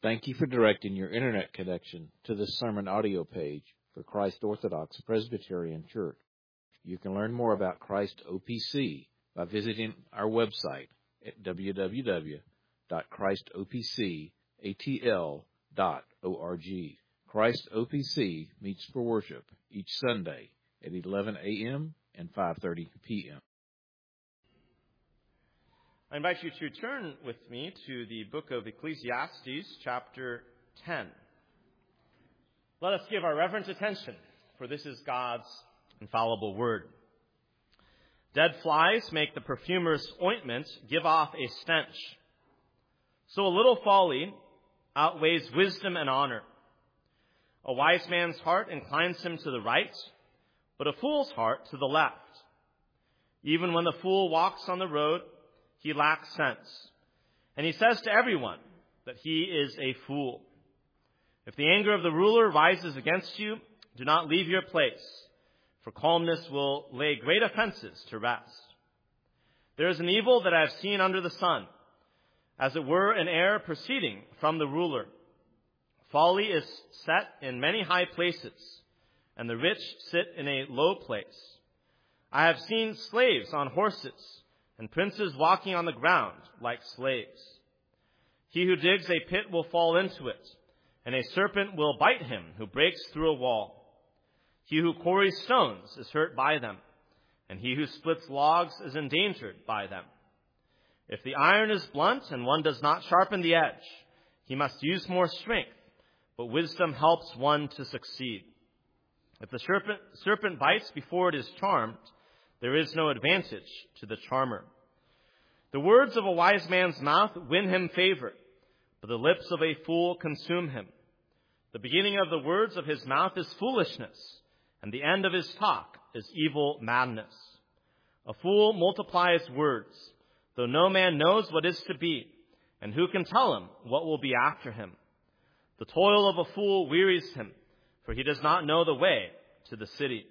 Thank you for directing your internet connection to this sermon audio page for Christ Orthodox Presbyterian Church. You can learn more about Christ OPC by visiting our website at www.christopcatl.org. Christ OPC meets for worship each Sunday at 11 a.m. and 5:30 p.m. I invite you to turn with me to the book of Ecclesiastes, chapter 10. Let us give our reverent attention, for this is God's infallible word. Dead flies make the perfumer's ointment give off a stench. So a little folly outweighs wisdom and honor. A wise man's heart inclines him to the right, but a fool's heart to the left. Even when the fool walks on the road, he lacks sense, and he says to everyone that he is a fool. If the anger of the ruler rises against you, do not leave your place, for calmness will lay great offenses to rest. There is an evil that I have seen under the sun, as it were an error proceeding from the ruler. Folly is set in many high places, and the rich sit in a low place. I have seen slaves on horses, and princes walking on the ground like slaves. He who digs a pit will fall into it, and a serpent will bite him who breaks through a wall. He who quarries stones is hurt by them, and he who splits logs is endangered by them. If the iron is blunt and one does not sharpen the edge, he must use more strength, but wisdom helps one to succeed. If the serpent bites before it is charmed, there is no advantage to the charmer. The words of a wise man's mouth win him favor, but the lips of a fool consume him. The beginning of the words of his mouth is foolishness, and the end of his talk is evil madness. A fool multiplies words, though no man knows what is to be, and who can tell him what will be after him? The toil of a fool wearies him, for he does not know the way to the city.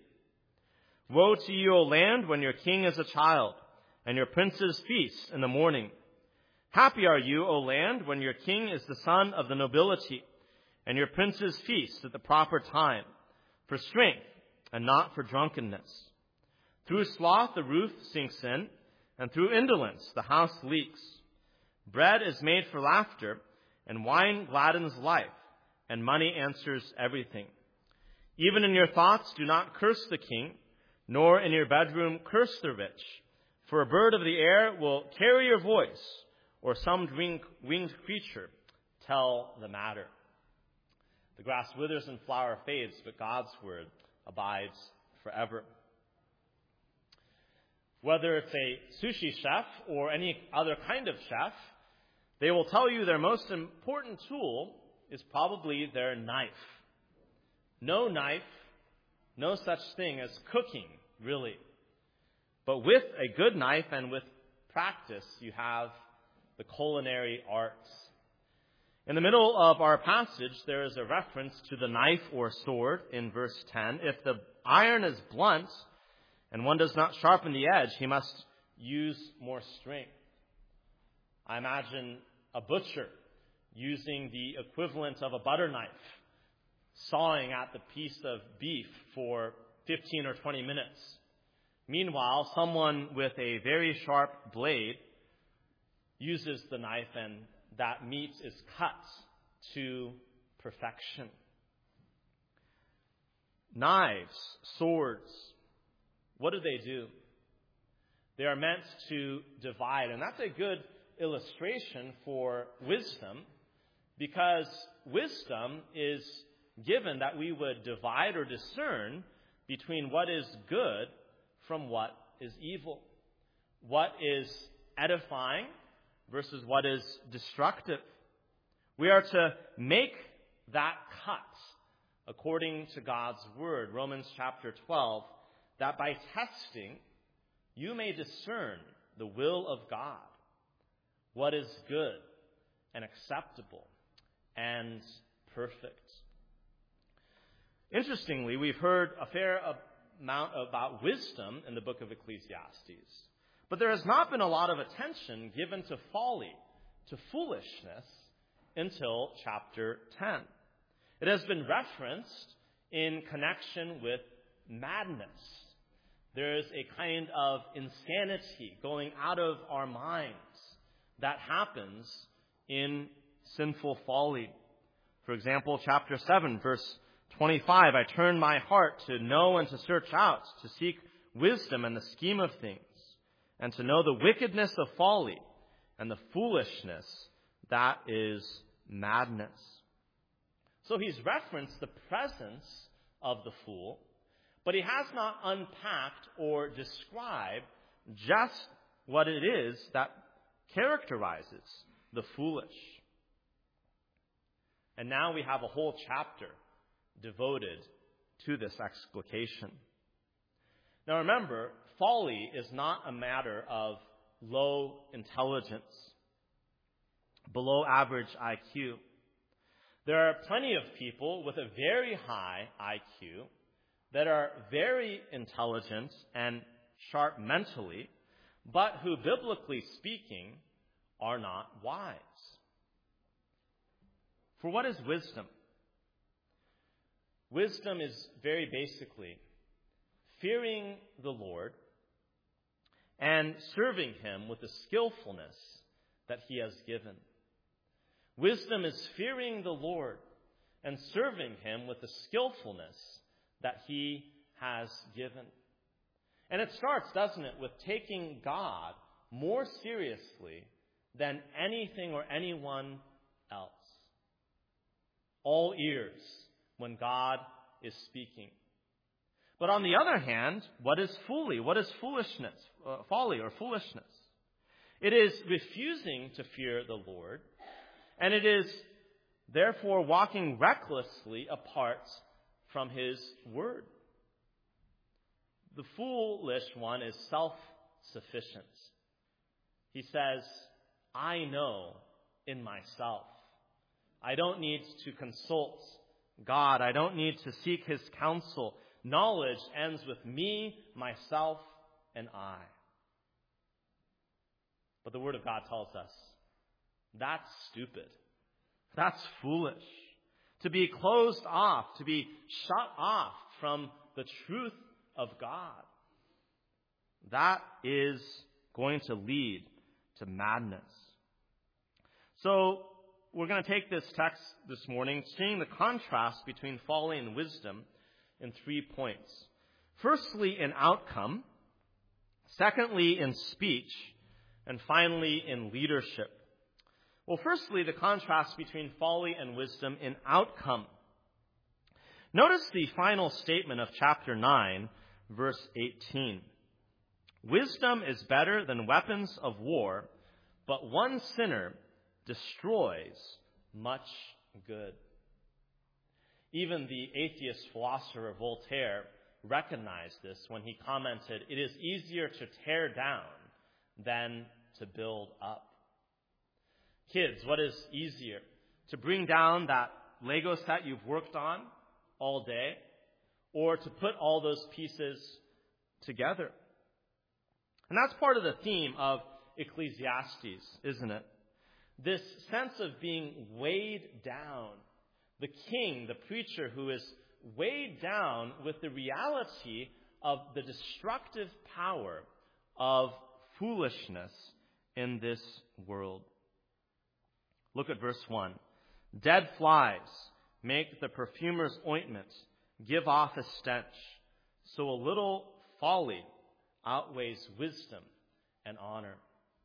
Woe to you, O land, when your king is a child, and your princes feast in the morning. Happy are you, O land, when your king is the son of the nobility, and your princes feast at the proper time, for strength and not for drunkenness. Through sloth the roof sinks in, and through indolence the house leaks. Bread is made for laughter, and wine gladdens life, and money answers everything. Even in your thoughts do not curse the king, nor in your bedroom curse the rich. For a bird of the air will carry your voice, or some winged creature tell the matter. The grass withers and flower fades, but God's word abides forever. Whether it's a sushi chef or any other kind of chef, they will tell you their most important tool is probably their knife. No knife, no such thing as cooking, really. But with a good knife and with practice, you have the culinary arts. In the middle of our passage, there is a reference to the knife or sword in verse 10. If the iron is blunt and one does not sharpen the edge, he must use more strength. I imagine a butcher using the equivalent of a butter knife, sawing at the piece of beef for 15 or 20 minutes. Meanwhile, someone with a very sharp blade uses the knife and that meat is cut to perfection. Knives, swords, what do? They are meant to divide, and that's a good illustration for wisdom, because wisdom is given that we would divide or discern between what is good from what is evil, what is edifying versus what is destructive. We are to make that cut according to God's word, Romans chapter 12, that by testing you may discern the will of God, what is good and acceptable and perfect. Interestingly, we've heard a fair amount about wisdom in the book of Ecclesiastes, but there has not been a lot of attention given to folly, to foolishness until chapter 10. It has been referenced in connection with madness. There is a kind of insanity going out of our minds that happens in sinful folly. For example, chapter 7, verse 25, I turn my heart to know and to search out, to seek wisdom and the scheme of things, and to know the wickedness of folly and the foolishness that is madness. So he's referenced the presence of the fool, but he has not unpacked or described just what it is that characterizes the foolish. And now we have a whole chapter devoted to this explication. Now remember, folly is not a matter of low intelligence, below average IQ. There are plenty of people with a very high IQ that are very intelligent and sharp mentally, but who, biblically speaking, are not wise. For what is wisdom? Wisdom is very basically fearing the Lord and serving Him with the skillfulness that He has given. Wisdom is fearing the Lord and serving Him with the skillfulness that He has given. And it starts, doesn't it, with taking God more seriously than anything or anyone else. All ears when God is speaking. But on the other hand, what is folly? What is foolishness? Folly or foolishness? It is refusing to fear the Lord, and it is therefore walking recklessly apart from His word. The foolish one is self-sufficient. He says, I know in myself. I don't need to consult God. I don't need to seek His counsel. Knowledge ends with me, myself, and I. But the Word of God tells us, that's stupid. That's foolish. To be closed off, to be shut off from the truth of God. That is going to lead to madness. So, we're going to take this text this morning, seeing the contrast between folly and wisdom in 3 points. Firstly, in outcome. Secondly, in speech. And finally, in leadership. Well, firstly, the contrast between folly and wisdom in outcome. Notice the final statement of chapter 9, verse 18. Wisdom is better than weapons of war, but one sinner destroys much good. Even the atheist philosopher Voltaire recognized this when he commented, it is easier to tear down than to build up. Kids, what is easier? To bring down that Lego set you've worked on all day, or to put all those pieces together? And that's part of the theme of Ecclesiastes, isn't it? This sense of being weighed down. The king, the preacher who is weighed down with the reality of the destructive power of foolishness in this world. Look at verse 1. Dead flies make the perfumer's ointment give off a stench, so a little folly outweighs wisdom and honor.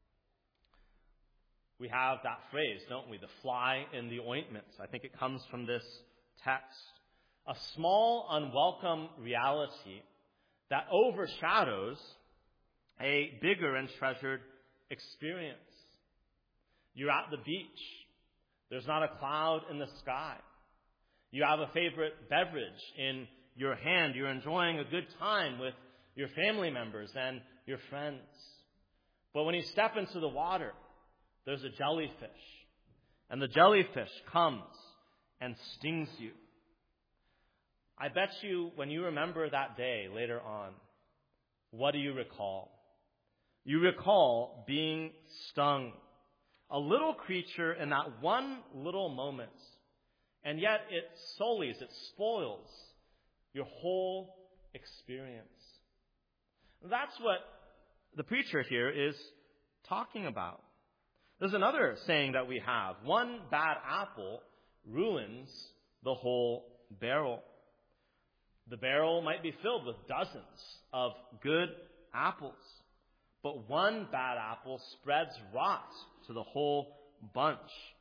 We have that phrase, don't we? The fly in the ointment. I think it comes from this text. A small, unwelcome reality that overshadows a bigger and treasured experience. You're at the beach. There's not a cloud in the sky. You have a favorite beverage in your hand. You're enjoying a good time with your family members and your friends. But when you step into the water, there's a jellyfish. And the jellyfish comes and stings you. I bet you when you remember that day later on, what do you recall? You recall being stung. a little creature in that one little moment. And yet it sullies, it spoils your whole experience. That's what the preacher here is talking about. There's another saying that we have. One bad apple ruins the whole barrel. The barrel might be filled with dozens of good apples, but one bad apple spreads rot to the whole bunch.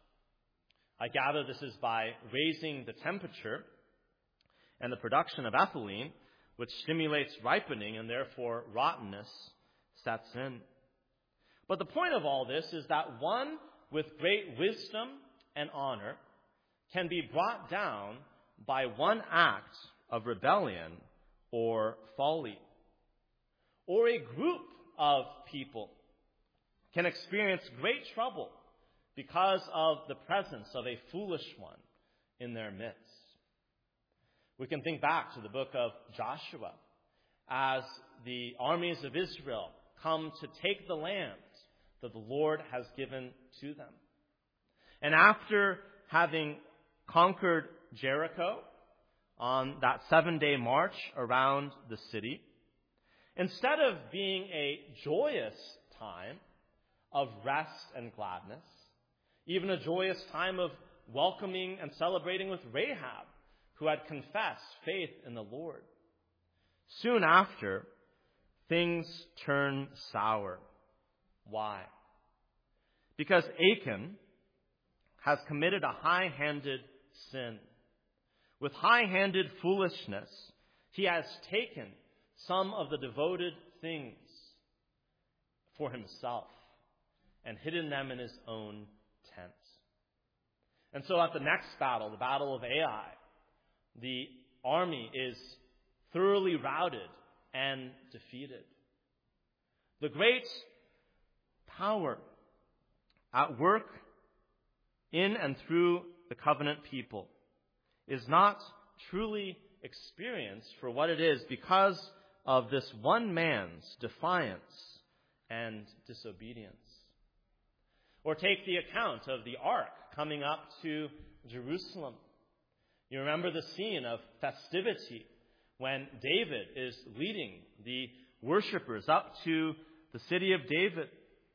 I gather this is by raising the temperature and the production of ethylene, which stimulates ripening and therefore rottenness sets in. But the point of all this is that one with great wisdom and honor can be brought down by one act of rebellion or folly. Or a group of people can experience great trouble because of the presence of a foolish one in their midst. We can think back to the book of Joshua as the armies of Israel come to take the land that the Lord has given to them. And after having conquered Jericho on that 7-day march around the city, instead of being a joyous time of rest and gladness, even a joyous time of welcoming and celebrating with Rahab, who had confessed faith in the Lord, soon after, things turn sour. Why? Because Achan has committed a high-handed sin. With high-handed foolishness, he has taken some of the devoted things for himself and hidden them in his own tent. And so at the next battle, the Battle of Ai, the army is thoroughly routed and defeated. The great power at work in and through the covenant people is not truly experienced for what it is because of this one man's defiance and disobedience. Or take the account of the ark coming up to Jerusalem. You remember the scene of festivity when David is leading the worshipers up to the city of David.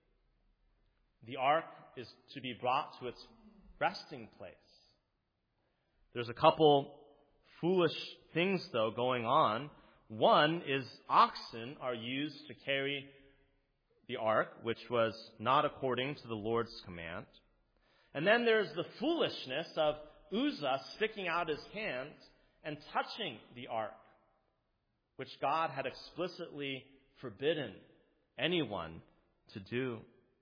The ark is to be brought to its resting place. There's a couple foolish things, though, going on. One is oxen are used to carry the ark, which was not according to the Lord's command. And then there's the foolishness of Uzzah sticking out his hand and touching the ark, which God had explicitly forbidden anyone to do.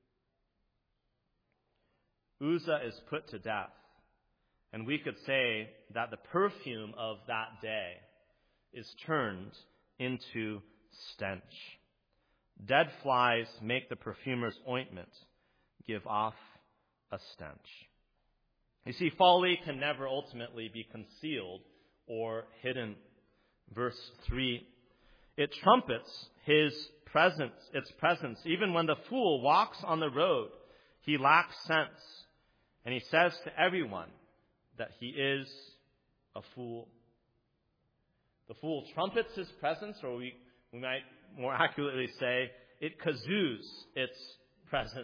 Uzzah is put to death, and we could say that the perfume of that day is turned into stench. Dead flies make the perfumer's ointment give off a stench. You see, folly can never ultimately be concealed or hidden. Verse 3, it trumpets its presence. Even when the fool walks on the road, he lacks sense, and he says to everyone that he is a fool. The fool trumpets his presence, or we might more accurately say, it kazoos its presence.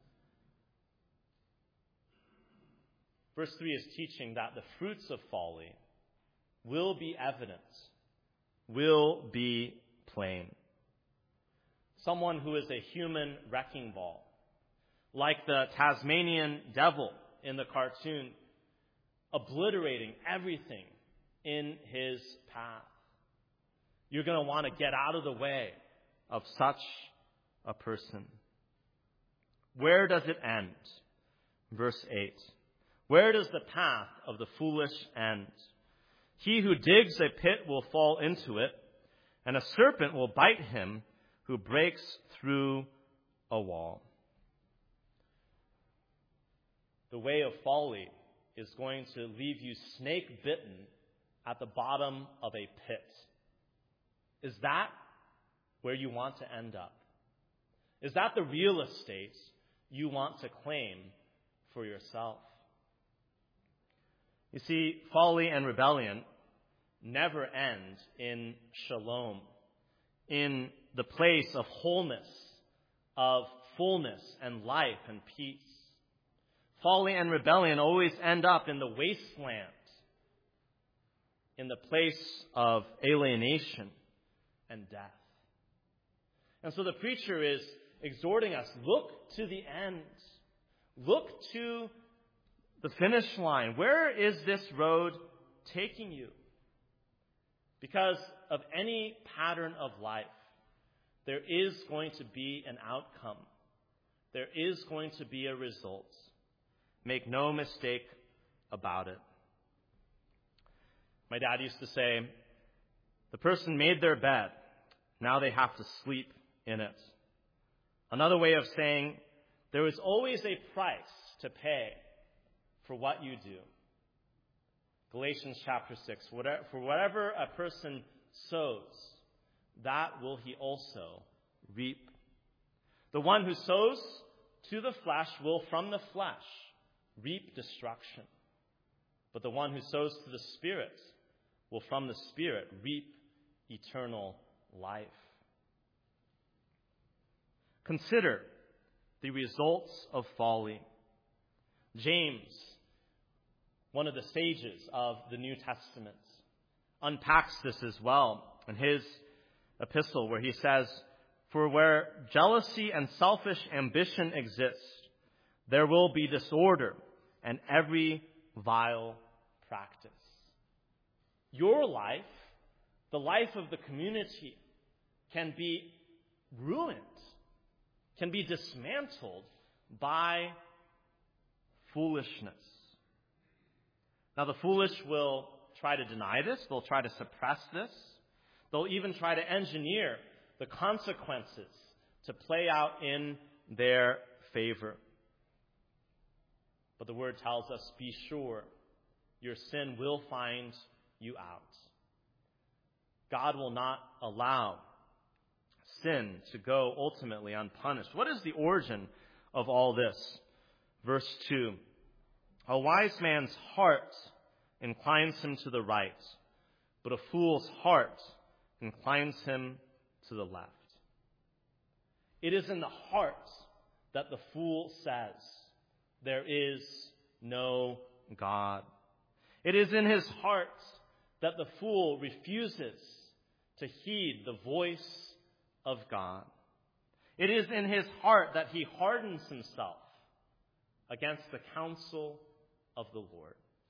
Verse 3 is teaching that the fruits of folly will be evident, will be plain. Someone who is a human wrecking ball, like the Tasmanian devil in the cartoon, obliterating everything in his path. You're going to want to get out of the way of such a person. Where does it end? Verse 8. Where does the path of the foolish end? He who digs a pit will fall into it, and a serpent will bite him who breaks through a wall. The way of folly is going to leave you snake-bitten at the bottom of a pit. Is that where you want to end up? Is that the real estate you want to claim for yourself. You see, folly and rebellion never end in shalom, in the place of wholeness, of fullness and life and peace. Folly and rebellion always end up in the wasteland, in the place of alienation and death. And so the preacher is exhorting us, look to the end. Look to the finish line. Where is this road taking you? Because of any pattern of life, there is going to be an outcome. There is going to be a result. Make no mistake about it. My dad used to say, the person made their bed, now they have to sleep in it. Another way of saying, there is always a price to pay for what you do. Galatians chapter 6, for whatever a person sows, that will he also reap. The one who sows to the flesh will from the flesh reap destruction. But the one who sows to the Spirit will from the Spirit reap eternal life. Consider the results of folly. James, one of the sages of the New Testament, unpacks this as well in his epistle where he says, for where jealousy and selfish ambition exist, there will be disorder and every vile practice. Your life, the life of the community, can be ruined, can be dismantled by foolishness. Now, the foolish will try to deny this. They'll try to suppress this. They'll even try to engineer the consequences to play out in their favor. But the Word tells us, be sure your sin will find you out. God will not allow sin to go ultimately unpunished. What is the origin of all this? Verse 2. A wise man's heart inclines him to the right, but a fool's heart inclines him to the left. It is in the heart that the fool says, there is no God. It is in his heart that the fool refuses to heed the voice of God. It is in his heart that he hardens himself against the counsel of the Lord.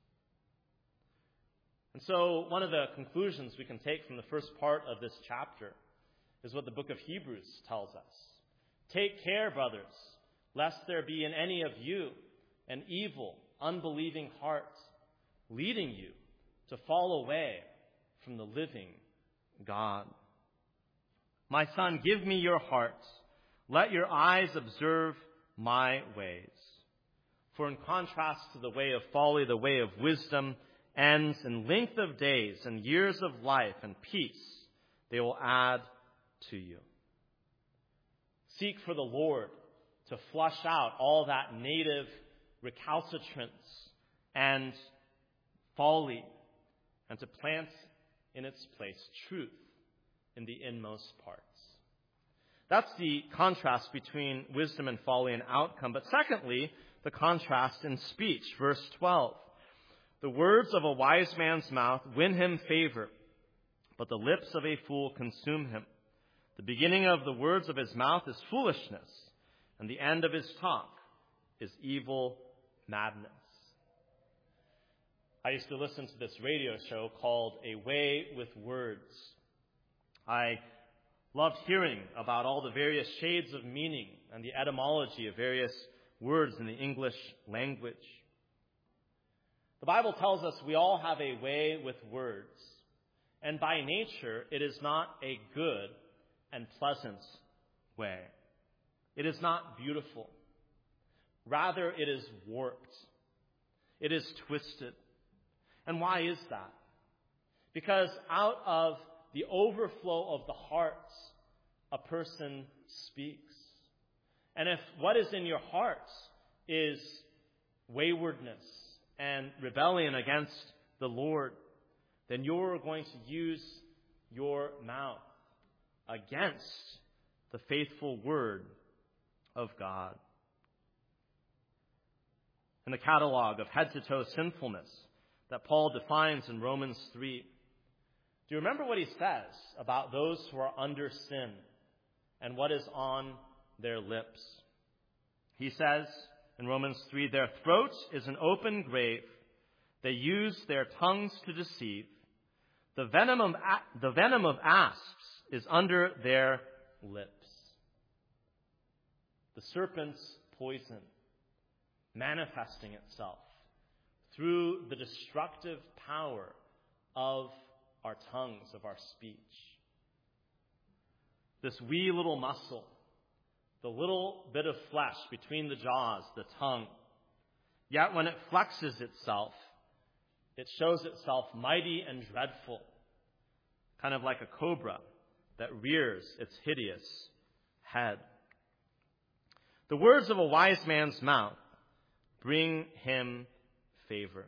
And so one of the conclusions we can take from the first part of this chapter is what the book of Hebrews tells us. Take care, brothers, lest there be in any of you an evil, unbelieving heart, leading you to fall away from the living God. My son, give me your heart. Let your eyes observe my ways. For in contrast to the way of folly, the way of wisdom ends in length of days and years of life and peace they will add to you. Seek for the Lord to flush out all that native recalcitrance and folly and to plant in its place truth in the inmost parts. That's the contrast between wisdom and folly and outcome. But secondly, the contrast in speech. Verse 12. The words of a wise man's mouth win him favor, but the lips of a fool consume him. The beginning of the words of his mouth is foolishness, and the end of his talk is evil madness. I used to listen to this radio show called A Way with Words. I loved hearing about all the various shades of meaning and the etymology of various words in the English language. The Bible tells us we all have a way with words, and by nature it is not a good and pleasant way. It is not beautiful. Rather, it is warped. It is twisted. And why is that? Because out of the overflow of the heart, a person speaks. And if what is in your heart is waywardness and rebellion against the Lord, then you're going to use your mouth against the faithful word of God. In the catalog of head-to-toe sinfulness that Paul defines in Romans 3, do you remember what he says about those who are under sin and what is on their lips? He says in Romans 3, their throat is an open grave. They use their tongues to deceive. The venom of asps is under their lips. The serpent's poison manifesting itself through the destructive power of our tongues, of our speech. This wee little muscle, the little bit of flesh between the jaws, the tongue, yet when it flexes itself, it shows itself mighty and dreadful, kind of like a cobra that rears its hideous head. The words of a wise man's mouth bring him favor.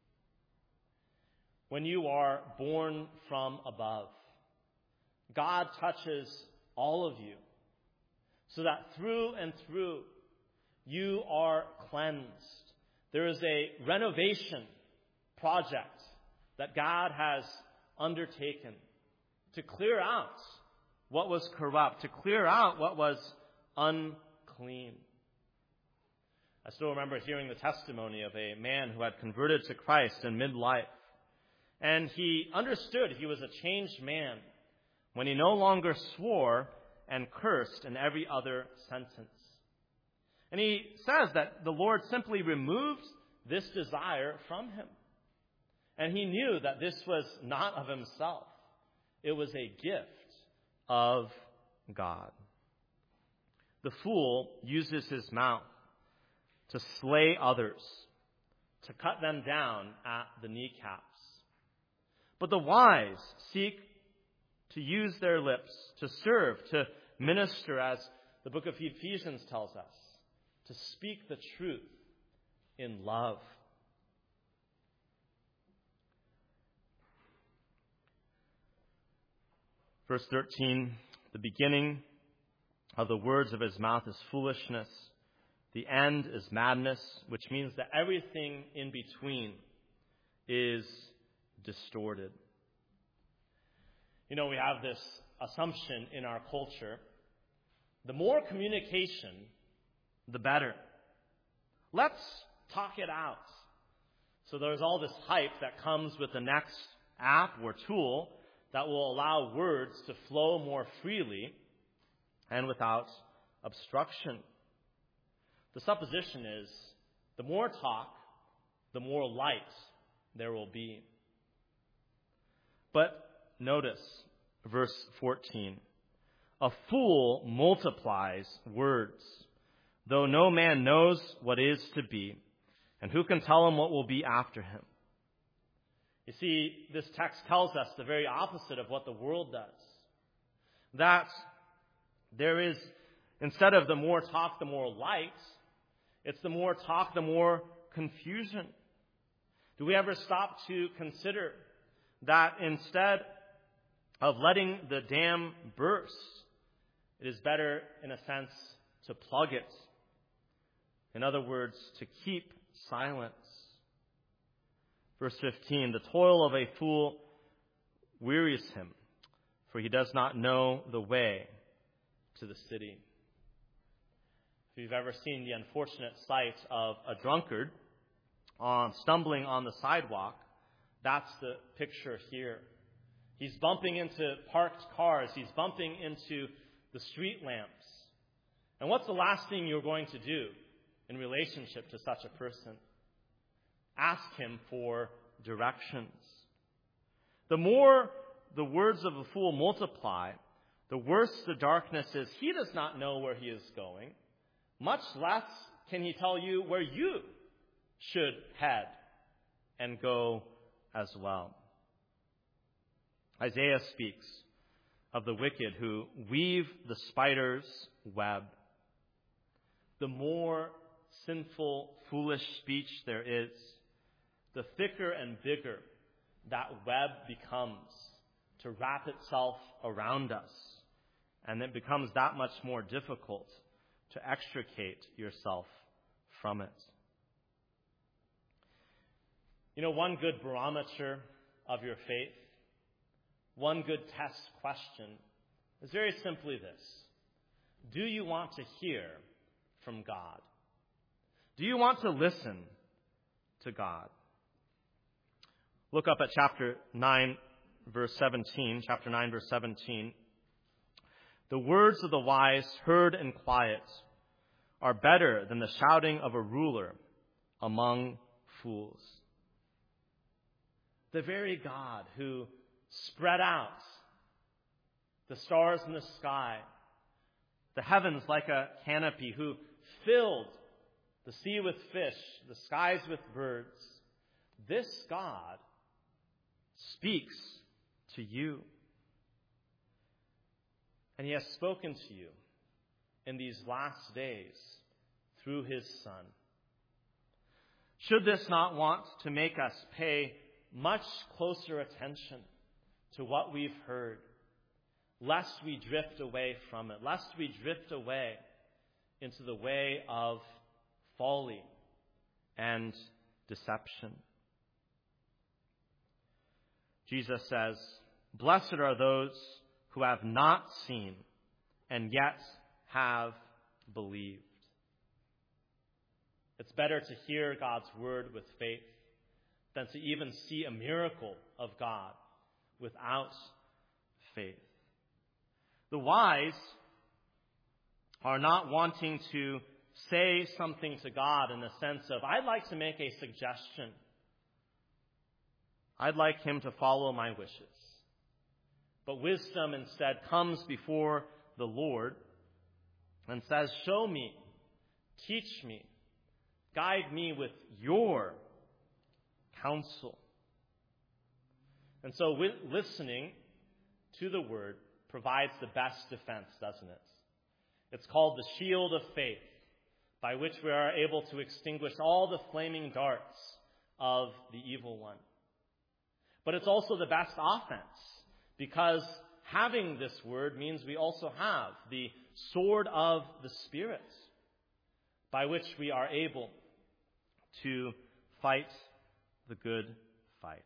When you are born from above, God touches all of you so that through and through you are cleansed. There is a renovation project that God has undertaken to clear out what was corrupt, to clear out what was unclean. I still remember hearing the testimony of a man who had converted to Christ in midlife. And he understood he was a changed man when he no longer swore and cursed in every other sentence. And he says that the Lord simply removed this desire from him. And he knew that this was not of himself. It was a gift of God. The fool uses his mouth to slay others, to cut them down at the kneecaps. But the wise seek to use their lips, to serve, to minister, as the book of Ephesians tells us, to speak the truth in love. Verse 13, the beginning of the words of his mouth is foolishness. The end is madness, which means that everything in between is distorted. You know, we have this assumption in our culture. The more communication, the better. Let's talk it out. So there's all this hype that comes with the next app or tool that will allow words to flow more freely and without obstruction. The supposition is the more talk, the more light there will be. But notice verse 14. A fool multiplies words, though no man knows what is to be, and who can tell him what will be after him? You see, this text tells us the very opposite of what the world does. That there is, instead of the more talk, the more light, it's the more talk, the more confusion. Do we ever stop to consider that instead of letting the dam burst, it is better, in a sense, to plug it? In other words, to keep silence. Verse 15, the toil of a fool wearies him, for he does not know the way to the city. If you've ever seen the unfortunate sight of a drunkard stumbling on the sidewalk, that's the picture here. He's bumping into parked cars. He's bumping into the street lamps. And what's the last thing you're going to do in relationship to such a person? Ask him for directions. The more the words of a fool multiply, the worse the darkness is. He does not know where he is going. Much less can he tell you where you should head and go as well. Isaiah speaks of the wicked who weave the spider's web. the more sinful, foolish speech there is, the thicker and bigger that web becomes to wrap itself around us. And it becomes that much more difficult to extricate yourself from it. You know, one good barometer of your faith, one good test question is very simply this. Do you want to hear from God? Do you want to listen to God? Look up at chapter 9, verse 17. Chapter 9, verse 17. The words of the wise heard in quiet are better than the shouting of a ruler among fools. The very God who spread out the stars in the sky, the heavens like a canopy, who filled the sea with fish, the skies with birds, this God speaks to you. And he has spoken to you in these last days through his Son. Should this not want to make us pay much closer attention to what we've heard, lest we drift away from it, lest we drift away into the way of folly and deception? Jesus says, "Blessed are those who have not seen and yet have believed." It's better to hear God's word with faith than to even see a miracle of God without faith. The wise are not wanting to say something to God in the sense of, I'd like to make a suggestion. I'd like him to follow my wishes. But wisdom instead comes before the Lord and says, show me, teach me, guide me with your counsel. And so listening to the word provides the best defense, doesn't it? It's called the shield of faith, by which we are able to extinguish all the flaming darts of the evil one. But it's also the best offense, because having this word means we also have the sword of the Spirit, by which we are able to fight the good fight.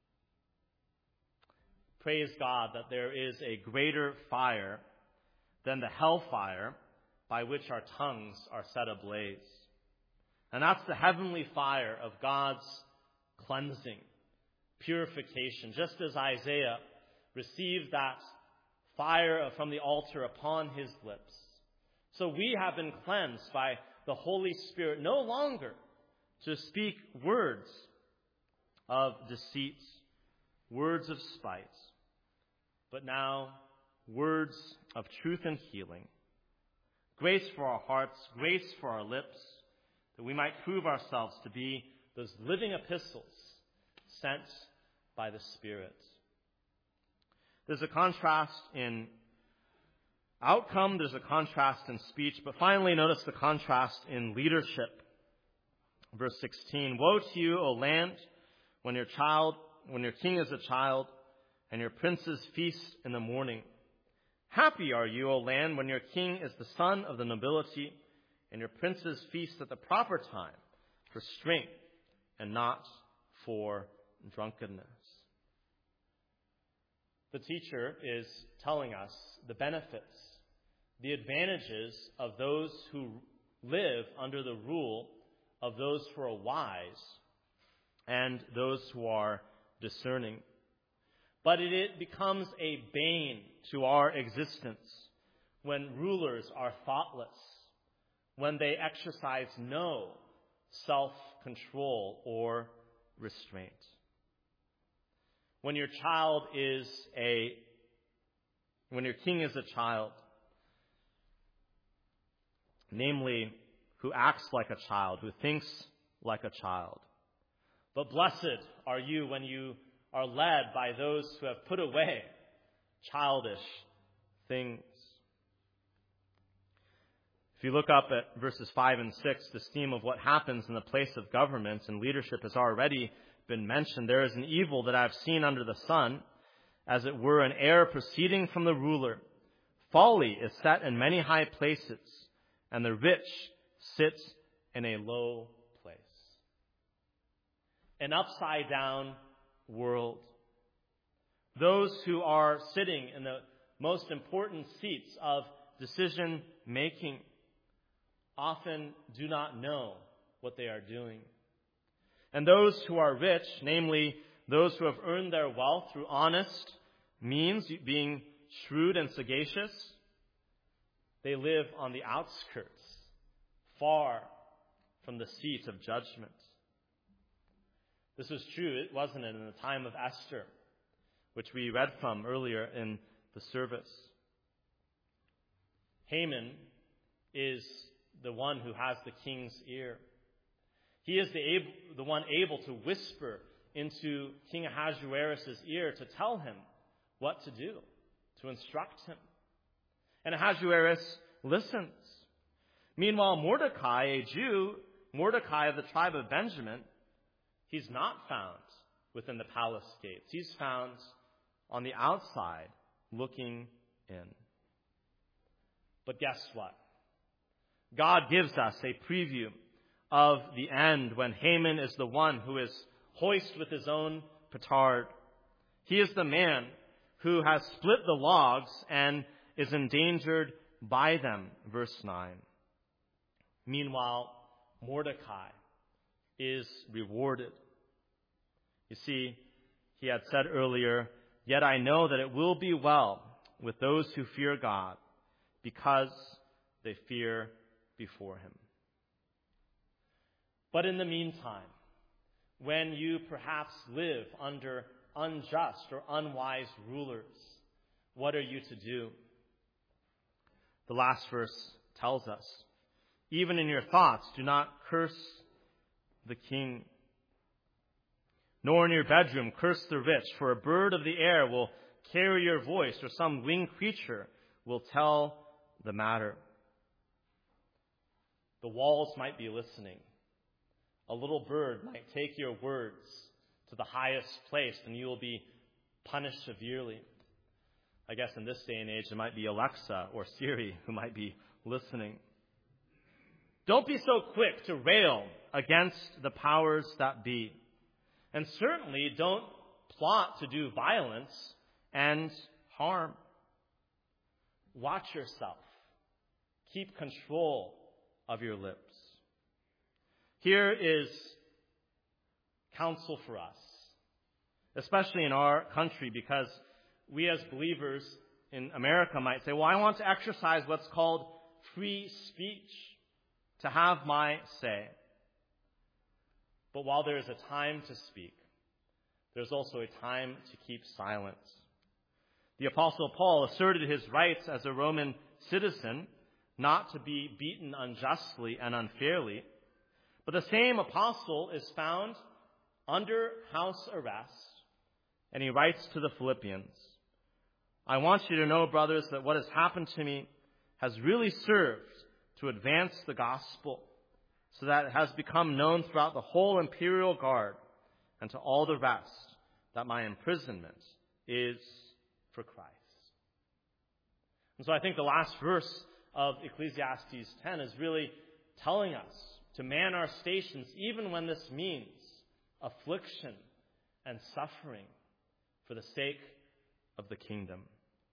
Praise God that there is a greater fire than the hellfire by which our tongues are set ablaze. And that's the heavenly fire of God's cleansing, purification, just as Isaiah received that fire from the altar upon his lips. So we have been cleansed by the Holy Spirit no longer to speak words of deceit, words of spite, but now words of truth and healing. Grace for our hearts, grace for our lips, that we might prove ourselves to be those living epistles sent by the Spirit. There's a contrast in outcome, there's a contrast in speech, but finally notice the contrast in leadership. Verse 16, woe to you, O land, when your king is a child, and your princes feast in the morning. Happy are you, O land, when your king is the son of the nobility, and your princes feast at the proper time for strength and not for drunkenness. The teacher is telling us the benefits, the advantages of those who live under the rule of those who are wise and those who are discerning. But it becomes a bane to our existence when rulers are thoughtless, when they exercise no self-control or restraint. When your king is a child, namely, who acts like a child, who thinks like a child. But blessed are you when you are led by those who have put away childish things. If you look up at verses 5 and 6, this theme of what happens in the place of government and leadership has already been mentioned. There is an evil that I have seen under the sun, as it were an air proceeding from the ruler. Folly is set in many high places, and the rich sits in a low place. An upside-down world. Those who are sitting in the most important seats of decision-making often do not know what they are doing. And those who are rich, namely those who have earned their wealth through honest means, being shrewd and sagacious, they live on the outskirts, far from the seat of judgment. This was true, wasn't it, in the time of Esther, which we read from earlier in the service. Haman is the one who has the king's ear. He is the one able to whisper into King Ahasuerus' ear to tell him what to do, to instruct him. And Ahasuerus listens. Meanwhile, Mordecai, a Jew, Mordecai of the tribe of Benjamin, he's not found within the palace gates. He's found on the outside, looking in. But guess what? God gives us a preview of the end when Haman is the one who is hoist with his own petard. He is the man who has split the logs and is endangered by them. Verse 9. Meanwhile, Mordecai is rewarded. You see, he had said earlier, "Yet I know that it will be well with those who fear God, because they fear before him." But in the meantime, when you perhaps live under unjust or unwise rulers, what are you to do? The last verse tells us, "Even in your thoughts, do not curse the king. Nor in your bedroom curse the rich, for a bird of the air will carry your voice, or some winged creature will tell the matter." The walls might be listening. A little bird might take your words to the highest place, and you will be punished severely. I guess in this day and age, it might be Alexa or Siri who might be listening. Don't be so quick to rail against the powers that be. And certainly don't plot to do violence and harm. Watch yourself. Keep control of your lips. Here is counsel for us, especially in our country, because we as believers in America might say, well, I want to exercise what's called free speech, to have my say. But while there is a time to speak, there's also a time to keep silence. The Apostle Paul asserted his rights as a Roman citizen not to be beaten unjustly and unfairly. But the same apostle is found under house arrest, and he writes to the Philippians, "I want you to know, brothers, that what has happened to me has really served to advance the gospel, so that it has become known throughout the whole imperial guard and to all the rest that my imprisonment is for Christ." And so I think the last verse of Ecclesiastes 10 is really telling us to man our stations even when this means affliction and suffering for the sake of the kingdom.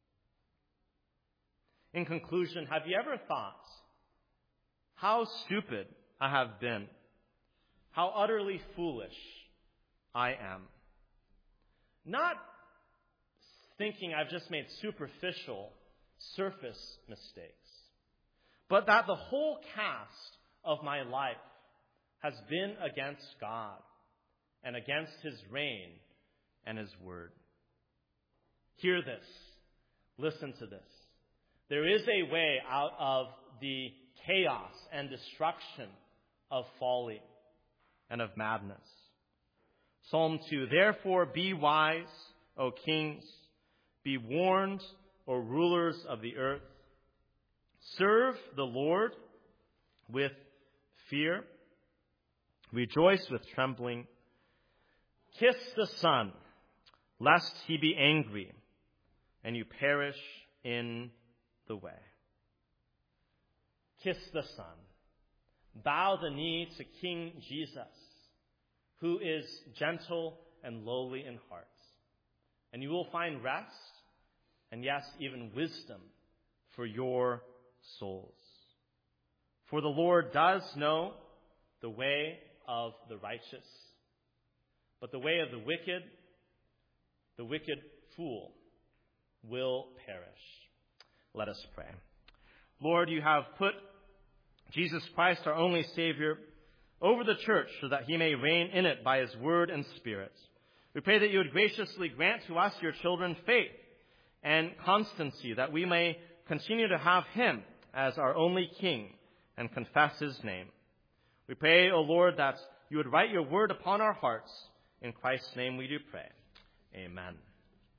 In conclusion, have you ever thought how stupid I have been, how utterly foolish I am? Not thinking I've just made superficial, surface mistakes, but that the whole cast of my life has been against God and against his reign and his word. Hear this. Listen to this. There is a way out of the chaos and destruction of folly and of madness. Psalm 2, "Therefore be wise, O kings, be warned, O rulers of the earth. Serve the Lord with fear. Rejoice with trembling. Kiss the Son, lest he be angry, and you perish in the way. Kiss the Son. Bow the knee to King Jesus, who is gentle and lowly in heart. And you will find rest, and yes, even wisdom for your souls. For the Lord does know the way of the righteous, but the way of the wicked fool, will perish. Let us pray. Lord, you have put Jesus Christ, our only Savior, over the church so that he may reign in it by his word and spirit. We pray that you would graciously grant to us, your children, faith and constancy, that we may continue to have him as our only King and confess his name. We pray, O Lord, that you would write your word upon our hearts. In Christ's name we do pray. Amen.